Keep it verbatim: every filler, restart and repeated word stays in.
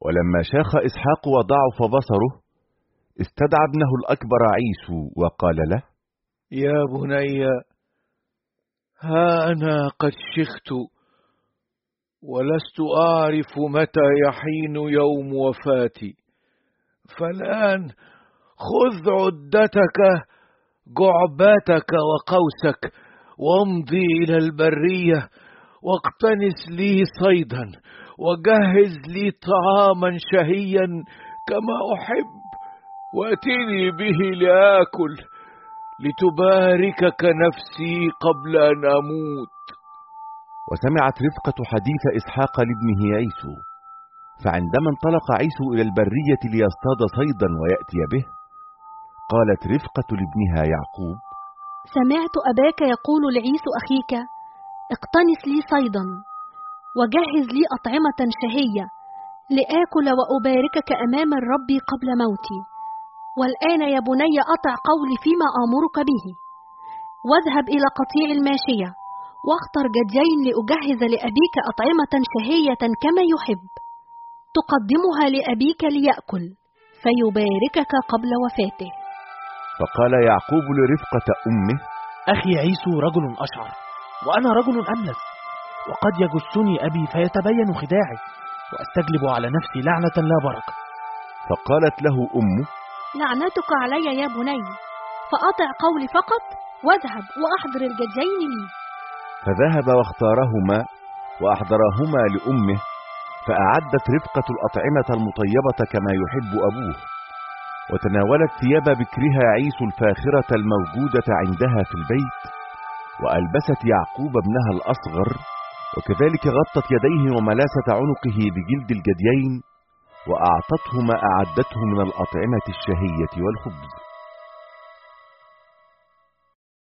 ولما شاخ إسحاق وضعف بصره استدعى ابنه الأكبر عيسو وقال له: يا بني، ها أنا قد شخت ولست أعرف متى يحين يوم وفاتي، فالآن خذ عدتك جعبتك وقوسك وامضي إلى البرية واقتنس لي صيدا وجهز لي طعاما شهيا كما أحب، وأتني به لآكل لتباركك نفسي قبل أن أموت. وسمعت رفقة حديث إسحاق لابنه عيسو، فعندما انطلق عيسو إلى البرية ليصطاد صيدا ويأتي به، قالت رفقة لابنها يعقوب: سمعت أباك يقول لعيسو أخيك: اقتنس لي صيدا وجهز لي أطعمة شهية لآكل وأباركك أمام الرب قبل موتي. والآن يا بني أطع قولي فيما آمرك به، واذهب إلى قطيع الماشية واختر جديين لأجهز لأبيك أطعمة شهية كما يحب، تقدمها لأبيك ليأكل فيباركك قبل وفاته. فقال يعقوب لرفقة أمه: أخي عيسو رجل أشعر وأنا رجل أملس، وقد يجسني أبي فيتبين خداعي وأستجلب على نفسي لعنة لا بركة. فقالت له أمه: لعنتك علي يا بني، فأطع قولي فقط واذهب وأحضر الجديين لي. فذهب واختارهما وأحضرهما لأمه، فأعدت رفقة الأطعمة المطيبة كما يحب أبوه، وتناولت ثياب بكرها عيسو الفاخرة الموجودة عندها في البيت، وألبست يعقوب ابنها الأصغر، وكذلك غطت يديه وملاسة عنقه بجلد الجديين، وأعطته ما أعدته من الأطعمة الشهية والخبز.